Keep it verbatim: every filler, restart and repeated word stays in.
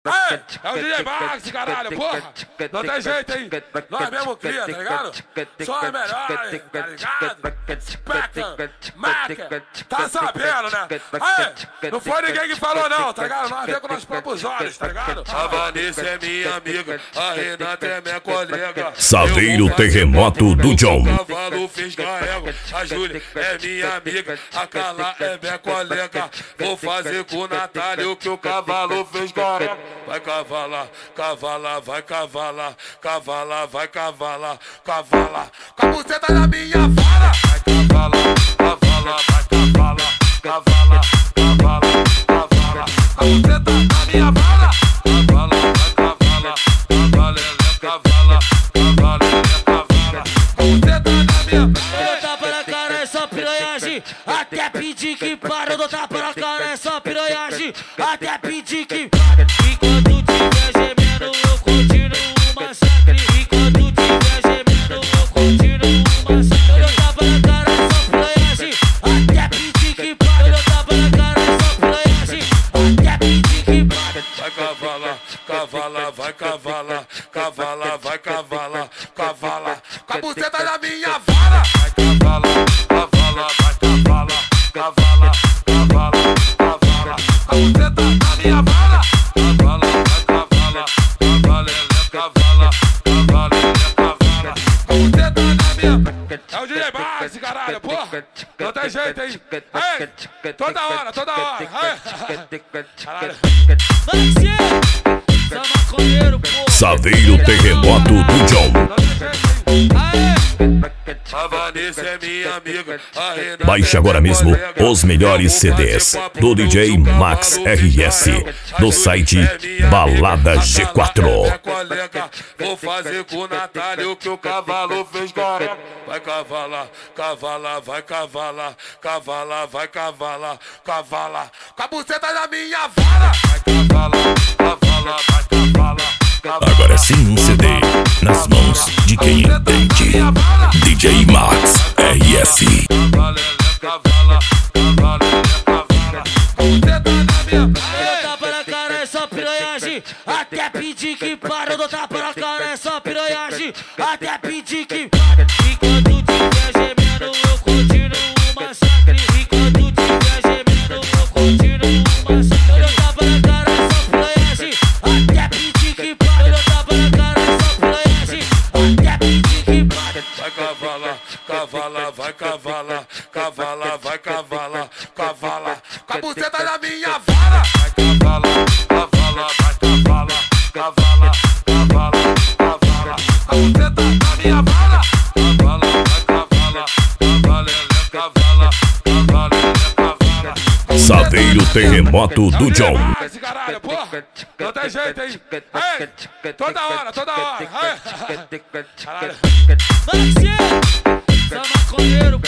Aê, é o D J Max, caralho, porra. Não tem jeito, hein? Nós mesmo cria, tá ligado? Só é melhor, hein? Tá ligado? Spectre, Mac, tá sabendo, né? Aê, não foi ninguém que falou não, tá ligado? Nós vemos com nossos próprios olhos, tá ligado? A Vanessa é minha amiga, a Renata é minha colega. Saveiro Terremoto do John. O cavalo fez carrego, a Júlia é minha amiga, a Carla é minha colega. Vou fazer com o Natália o que o cavalo fez carrego. Vai cavalar, cavalar, vai cavalar, cavalar, vai cavalar, cavalar. Com a buceta na minha vara. Vai cavalar, cavalar, vai cavalar, cavalar, cavalar, cavalar. Com a buceta na minha vara. Cavalar, vai cavalar, cavalar, cavalar, cavalar, cavalar. Com a buceta na minha vara. Eu tava na cara essa piranhagem, até pedir que para. Eu tava na cara essa piranhagem, até pedir que para. Enquanto tiver gemendo, eu continuo o massacre. Enquanto tiver gemendo, eu continuo o massacre. Eu tava na cara essa piranhagem, até pedir que para. Eu tava na cara essa piranhagem, até pedir que para. Vai cavalar, cavalar, vai cavalar, cavalar, vai cavalar, cavalar. Com a buceta na minha vara. Vai cavalar, cavalar, vai cavalar, cavalar, cavalar, cavalar. Com a buceta na minha vara. Cavalar, vai cavalar, cavalar, cavalar, cavalar, cavalar. Com a buceta na minha. É o D J Max, caralho, porra. Não tem jeito, hein? Aê, toda hora, toda hora. Aê. Caralho. Maxi, sou maconheiro, porra. Saveiro Terremoto do John. Não tem jeito, hein? Aê. A Vanessa é minha amiga, a Renata Baixe é agora minha mesmo colega. os melhores Eu vou C Ds fazer com a do bunda D J o cavalo Max fez R S carrego. A no Júlia site é minha Balada amiga, G a quatro. Carla é minha colega. Vou fazer com o Natália o que o cavalo fez carrego. Vai cavalar, cavalar, vai cavalar, cavalar, vai cavalar, cavalar. Com a buceta na minha vara. Vai cavalar, cavalar, vai cavalar. Agora sim um C D nas mãos de quem entende. D J Max R S. Eu tava na cara essa piranhagem, até pedir que para. Eu tava na cara essa piranhagem, até pedir que para. Enquanto tiver gemendo, eu continuo o massacre. Enquanto tiver gemendo, eu continuo o massacre. Eu tava na cara essa piranhagem, até pedir que para. Eu tava na cara essa piranhagem, até pedir que para. Vai cavalar, cavalar, vai cavalar, cavalar, vai cavalar, cavalar. Com a buceta na minha vara. Vai cavalar, cavalar, vai cavalar, cavalar, cavalar, cavalar. Com a buceta na minha vara. Cavalar, vai cavalar, cavalar, cavalar, cavalar, cavalar. Saveiro Terremoto do John. Esse caralho, porra. Não tem jeito, hein? Aê, toda hora, toda hora. Aê. Caralho. Maxi, sou maconheiro,